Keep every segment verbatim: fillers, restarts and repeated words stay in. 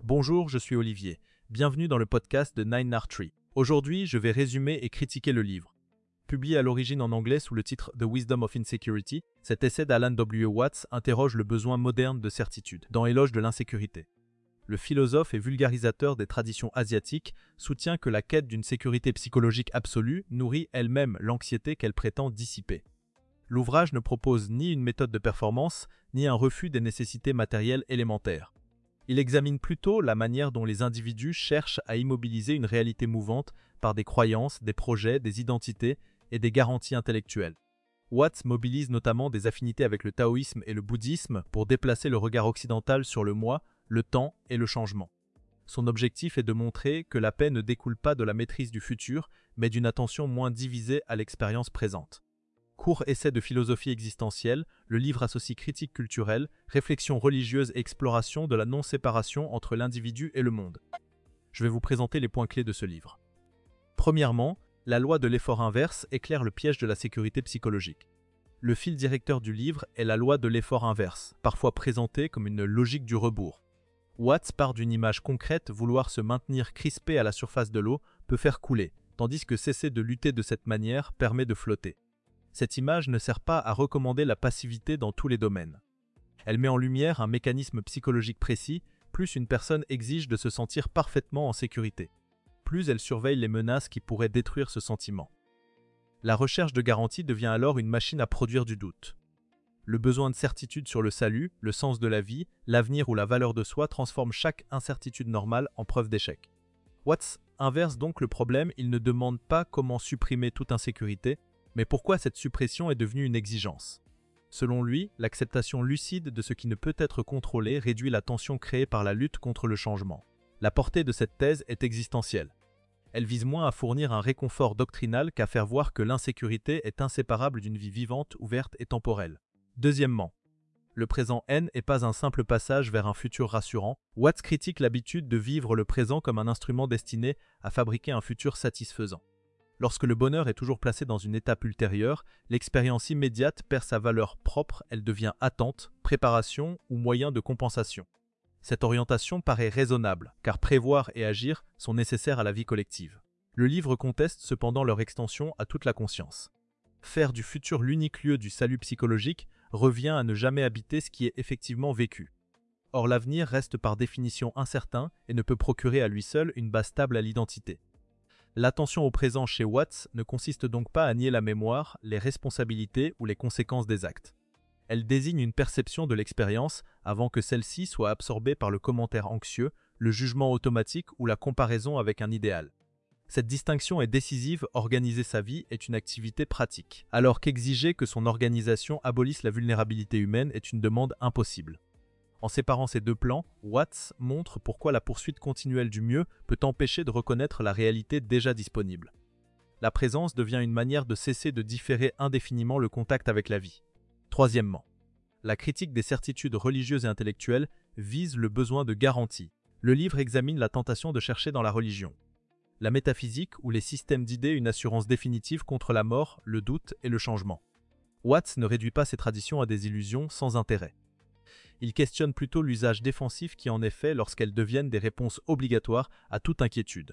Bonjour, je suis Olivier. Bienvenue dans le podcast de Nine Art Tree. Aujourd'hui, je vais résumer et critiquer le livre. Publié à l'origine en anglais sous le titre The Wisdom of Insecurity, cet essai d'Alan W. Watts interroge le besoin moderne de certitude, dans Éloge de l'insécurité. Le philosophe et vulgarisateur des traditions asiatiques soutient que la quête d'une sécurité psychologique absolue nourrit elle-même l'anxiété qu'elle prétend dissiper. L'ouvrage ne propose ni une méthode de performance, ni un refus des nécessités matérielles élémentaires. Il examine plutôt la manière dont les individus cherchent à immobiliser une réalité mouvante par des croyances, des projets, des identités et des garanties intellectuelles. Watts mobilise notamment des affinités avec le taoïsme et le bouddhisme pour déplacer le regard occidental sur le moi, le temps et le changement. Son objectif est de montrer que la paix ne découle pas de la maîtrise du futur, mais d'une attention moins divisée à l'expérience présente. Court essai de philosophie existentielle, le livre associe critique culturelle, réflexion religieuse et exploration de la non-séparation entre l'individu et le monde. Je vais vous présenter les points clés de ce livre. Premièrement, la loi de l'effort inverse éclaire le piège de la sécurité psychologique. Le fil directeur du livre est la loi de l'effort inverse, parfois présentée comme une logique du rebours. Watts part d'une image concrète, vouloir se maintenir crispé à la surface de l'eau peut faire couler, tandis que cesser de lutter de cette manière permet de flotter. Cette image ne sert pas à recommander la passivité dans tous les domaines. Elle met en lumière un mécanisme psychologique précis, plus une personne exige de se sentir parfaitement en sécurité. Plus elle surveille les menaces qui pourraient détruire ce sentiment. La recherche de garantie devient alors une machine à produire du doute. Le besoin de certitude sur le salut, le sens de la vie, l'avenir ou la valeur de soi transforme chaque incertitude normale en preuve d'échec. Watts inverse donc le problème, il ne demande pas comment supprimer toute insécurité, mais pourquoi cette suppression est devenue une exigence. Selon lui, l'acceptation lucide de ce qui ne peut être contrôlé réduit la tension créée par la lutte contre le changement. La portée de cette thèse est existentielle. Elle vise moins à fournir un réconfort doctrinal qu'à faire voir que l'insécurité est inséparable d'une vie vivante, ouverte et temporelle. Deuxièmement, le présent N n'est pas un simple passage vers un futur rassurant. Watts critique l'habitude de vivre le présent comme un instrument destiné à fabriquer un futur satisfaisant. Lorsque le bonheur est toujours placé dans une étape ultérieure, l'expérience immédiate perd sa valeur propre, elle devient attente, préparation ou moyen de compensation. Cette orientation paraît raisonnable, car prévoir et agir sont nécessaires à la vie collective. Le livre conteste cependant leur extension à toute la conscience. Faire du futur l'unique lieu du salut psychologique revient à ne jamais habiter ce qui est effectivement vécu. Or l'avenir reste par définition incertain et ne peut procurer à lui seul une base stable à l'identité. L'attention au présent chez Watts ne consiste donc pas à nier la mémoire, les responsabilités ou les conséquences des actes. Elle désigne une perception de l'expérience avant que celle-ci soit absorbée par le commentaire anxieux, le jugement automatique ou la comparaison avec un idéal. Cette distinction est décisive, organiser sa vie est une activité pratique, alors qu'exiger que son organisation abolisse la vulnérabilité humaine est une demande impossible. En séparant ces deux plans, Watts montre pourquoi la poursuite continuelle du mieux peut empêcher de reconnaître la réalité déjà disponible. La présence devient une manière de cesser de différer indéfiniment le contact avec la vie. Troisièmement, la critique des certitudes religieuses et intellectuelles vise le besoin de garantie. Le livre examine la tentation de chercher dans la religion, la métaphysique ou les systèmes d'idées une assurance définitive contre la mort, le doute et le changement. Watts ne réduit pas ces traditions à des illusions sans intérêt. Il questionne plutôt l'usage défensif qui en est fait lorsqu'elles deviennent des réponses obligatoires à toute inquiétude.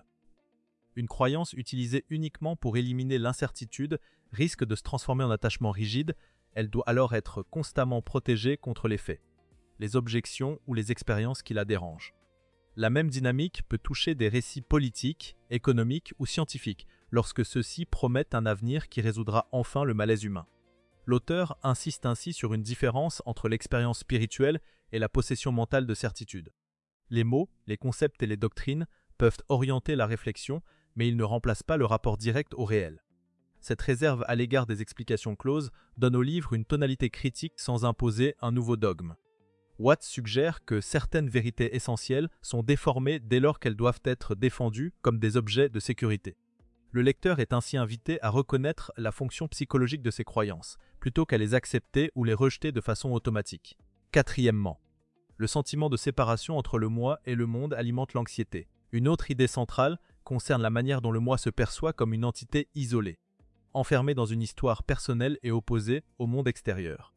Une croyance utilisée uniquement pour éliminer l'incertitude risque de se transformer en attachement rigide, elle doit alors être constamment protégée contre les faits, les objections ou les expériences qui la dérangent. La même dynamique peut toucher des récits politiques, économiques ou scientifiques, lorsque ceux-ci promettent un avenir qui résoudra enfin le malaise humain. L'auteur insiste ainsi sur une différence entre l'expérience spirituelle et la possession mentale de certitude. Les mots, les concepts et les doctrines peuvent orienter la réflexion, mais ils ne remplacent pas le rapport direct au réel. Cette réserve à l'égard des explications closes donne au livre une tonalité critique sans imposer un nouveau dogme. Watts suggère que certaines vérités essentielles sont déformées dès lors qu'elles doivent être défendues comme des objets de sécurité. Le lecteur est ainsi invité à reconnaître la fonction psychologique de ses croyances, plutôt qu'à les accepter ou les rejeter de façon automatique. Quatrièmement, le sentiment de séparation entre le moi et le monde alimente l'anxiété. Une autre idée centrale concerne la manière dont le moi se perçoit comme une entité isolée, enfermée dans une histoire personnelle et opposée au monde extérieur.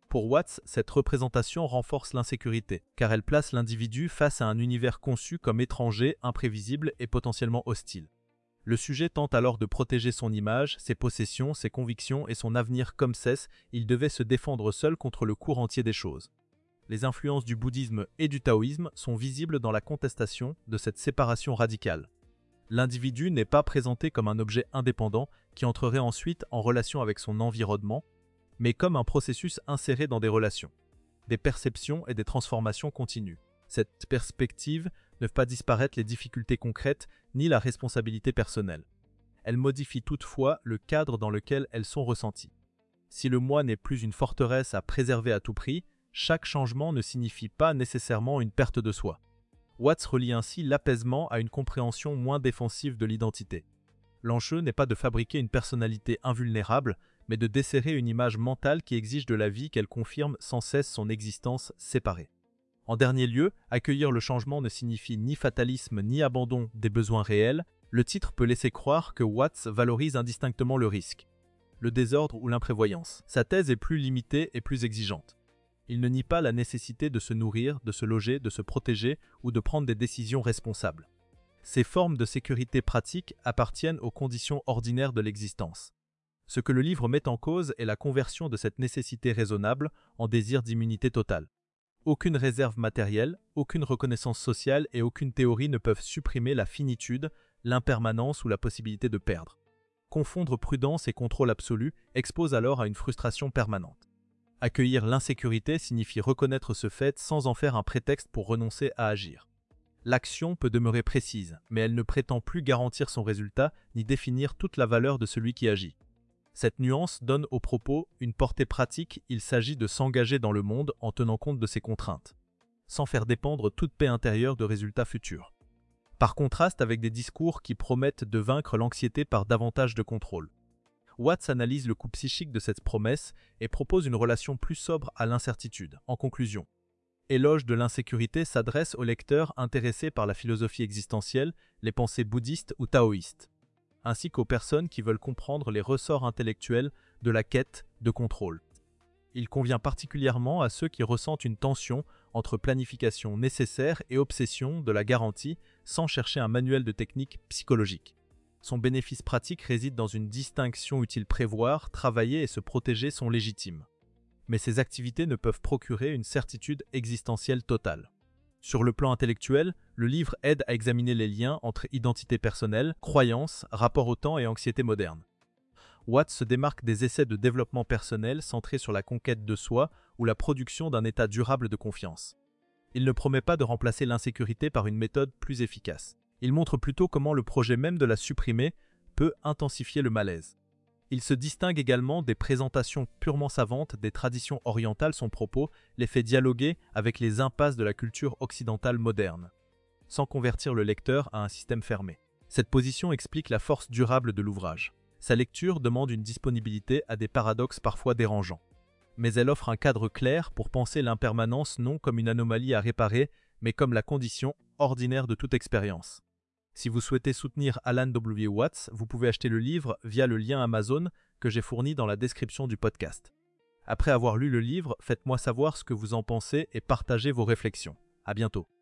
Pour Watts, cette représentation renforce l'insécurité, car elle place l'individu face à un univers conçu comme étranger, imprévisible et potentiellement hostile. Le sujet tente alors de protéger son image, ses possessions, ses convictions et son avenir comme cesse, il devait se défendre seul contre le cours entier des choses. Les influences du bouddhisme et du taoïsme sont visibles dans la contestation de cette séparation radicale. L'individu n'est pas présenté comme un objet indépendant qui entrerait ensuite en relation avec son environnement, mais comme un processus inséré dans des relations, des perceptions et des transformations continues. Cette perspective ne fait pas disparaître les difficultés concrètes ni la responsabilité personnelle. Elle modifie toutefois le cadre dans lequel elles sont ressenties. Si le moi n'est plus une forteresse à préserver à tout prix, chaque changement ne signifie pas nécessairement une perte de soi. Watts relie ainsi l'apaisement à une compréhension moins défensive de l'identité. L'enjeu n'est pas de fabriquer une personnalité invulnérable, mais de desserrer une image mentale qui exige de la vie qu'elle confirme sans cesse son existence séparée. En dernier lieu, accueillir le changement ne signifie ni fatalisme ni abandon des besoins réels. Le titre peut laisser croire que Watts valorise indistinctement le risque, le désordre ou l'imprévoyance. Sa thèse est plus limitée et plus exigeante. Il ne nie pas la nécessité de se nourrir, de se loger, de se protéger ou de prendre des décisions responsables. Ces formes de sécurité pratique appartiennent aux conditions ordinaires de l'existence. Ce que le livre met en cause est la conversion de cette nécessité raisonnable en désir d'immunité totale. Aucune réserve matérielle, aucune reconnaissance sociale et aucune théorie ne peuvent supprimer la finitude, l'impermanence ou la possibilité de perdre. Confondre prudence et contrôle absolu expose alors à une frustration permanente. Accueillir l'insécurité signifie reconnaître ce fait sans en faire un prétexte pour renoncer à agir. L'action peut demeurer précise, mais elle ne prétend plus garantir son résultat ni définir toute la valeur de celui qui agit. Cette nuance donne au propos une portée pratique, il s'agit de s'engager dans le monde en tenant compte de ses contraintes, sans faire dépendre toute paix intérieure de résultats futurs. Par contraste avec des discours qui promettent de vaincre l'anxiété par davantage de contrôle. Watts analyse le coût psychique de cette promesse et propose une relation plus sobre à l'incertitude. En conclusion, Éloge de l'insécurité s'adresse aux lecteurs intéressés par la philosophie existentielle, les pensées bouddhistes ou taoïstes, ainsi qu'aux personnes qui veulent comprendre les ressorts intellectuels de la quête de contrôle. Il convient particulièrement à ceux qui ressentent une tension entre planification nécessaire et obsession de la garantie sans chercher un manuel de technique psychologique. Son bénéfice pratique réside dans une distinction utile. Prévoir, travailler et se protéger sont légitimes. Mais ces activités ne peuvent procurer une certitude existentielle totale. Sur le plan intellectuel, le livre aide à examiner les liens entre identité personnelle, croyances, rapport au temps et anxiété moderne. Watts se démarque des essais de développement personnel centrés sur la conquête de soi ou la production d'un état durable de confiance. Il ne promet pas de remplacer l'insécurité par une méthode plus efficace. Il montre plutôt comment le projet même de la supprimer peut intensifier le malaise. Il se distingue également des présentations purement savantes des traditions orientales. Son propos les fait dialoguer avec les impasses de la culture occidentale moderne, sans convertir le lecteur à un système fermé. Cette position explique la force durable de l'ouvrage. Sa lecture demande une disponibilité à des paradoxes parfois dérangeants. Mais elle offre un cadre clair pour penser l'impermanence non comme une anomalie à réparer, mais comme la condition ordinaire de toute expérience. Si vous souhaitez soutenir Alan W. Watts, vous pouvez acheter le livre via le lien Amazon que j'ai fourni dans la description du podcast. Après avoir lu le livre, faites-moi savoir ce que vous en pensez et partagez vos réflexions. À bientôt.